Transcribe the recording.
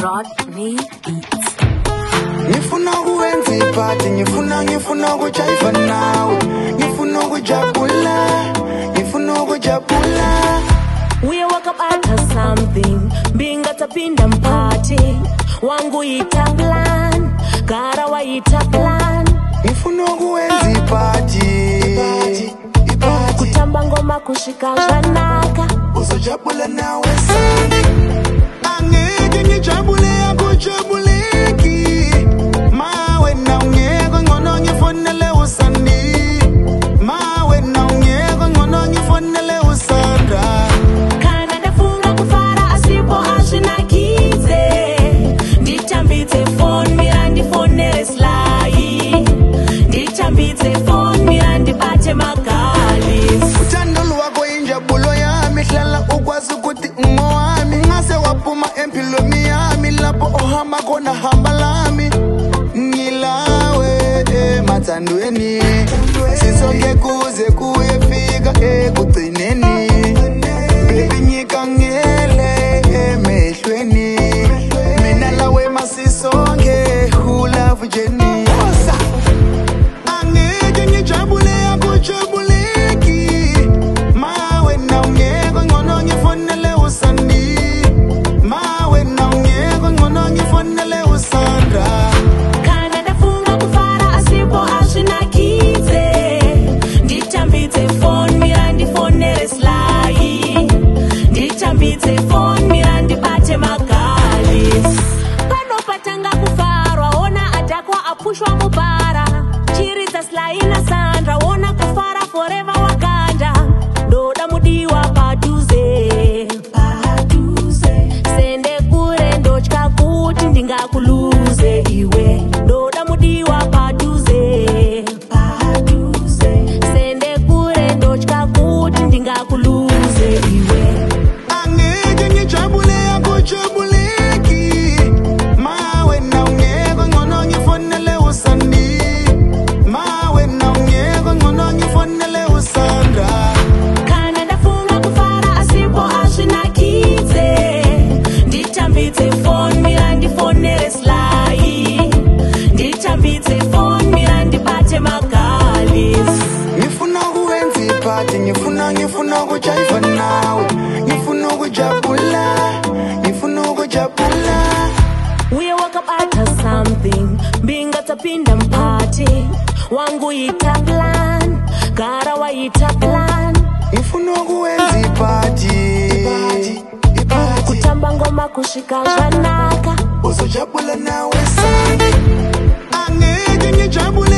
Rodney Beats. Ngifuna kuwenza iphathi, ngifuna ukujayiva nawe, ngifuna ukujabula, ngifuna ukujabula. We woke up after something, being at a pindam party. Wangu ita plan, gara wa ita plan. Ngifuna kuwenza iphathi, kutamba ngoma kushika janaka, uzojabula nawe sandi. Angeke ngijabule akujabuleki, mawe na ungeko ngono ngifonele usandi, mawe na ungeko ngono ngifonele usandra. Kana ndafunga kufara asipo ashinakize, ndichambitse phone mirandi phone slai, ndichambitse phone mirandi bate magali. Uthando lwakho injabulo yami, hlala ukwazi ukuthi ungowami. Ngase waphuma empilweni yami, lapho ohamba khona hamba lami. Ngilawe emathandweni, sisonke kuze kuyefika ekugcineni. Baby ngikangele emehlweni, mina lawe masisonke hulove journey. Angeke ngijabule akujabuleki, mawe na ungeko ngono ngifonele usandi, mawe na ungeko ngono ngifonele usandra. Kana ndafunga kufara asipo ashinakize, ndichambitse phone mirandi phone slai, ndichambitse phone mirandi bate magali. Panopatanga kufarwa ona atakwa apushwa mubara, chiriza slai na sandra ona kufara forever wakanda. Doda mudiwa paduze, sende kure ndochka kuti ndingakuluze iwe. Doda mudiwa paduze, sende kure ndochka kuti ndingakuluze iwe. Angeke ngijabule akujabuleki, mawe na ungeko ngono ngifonele usandi, mawe na ungeko ngono ngifonele usandra. Kana ndafunga kufara asipo ashinakize, ndichambitse phone mirandi phone slai, ndichambitse phone mirandi bate magali. Ngifuna kuwenza iphathi, ngifuna ukujayiva nawe, ngifuna ukujabula, ngifuna ukujabula. We woke up after something, being at a pindam party. Wangu ita plan, gara wa ita plan. Ngifuna kuwenza iphathi, Kutamba ngoma kushika janaka, uzojabula nawe sandi. Angeke ngijabule